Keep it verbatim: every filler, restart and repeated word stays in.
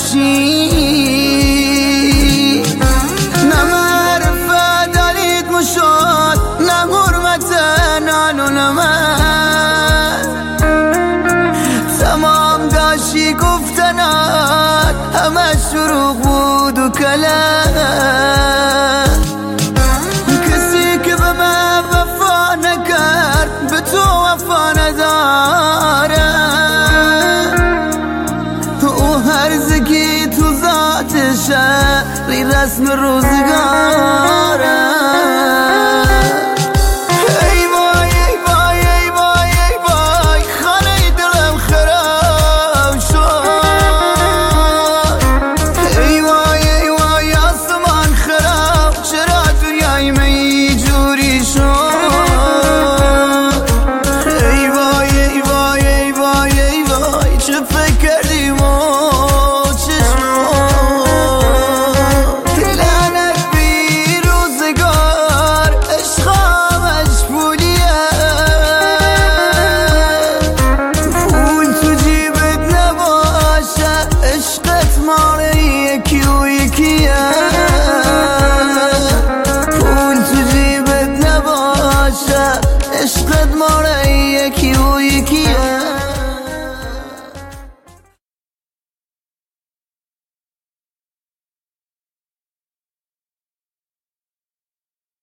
باشی. نه معرفت دلیت مشاد، نه حرمت نان و نمک. تمام داشتی گفتنات همه شروع بود و کلک. کسی که به من وفا نکرد به تو وفا نداره. او هرزگی تو ذاتشه ری رسم روزگار.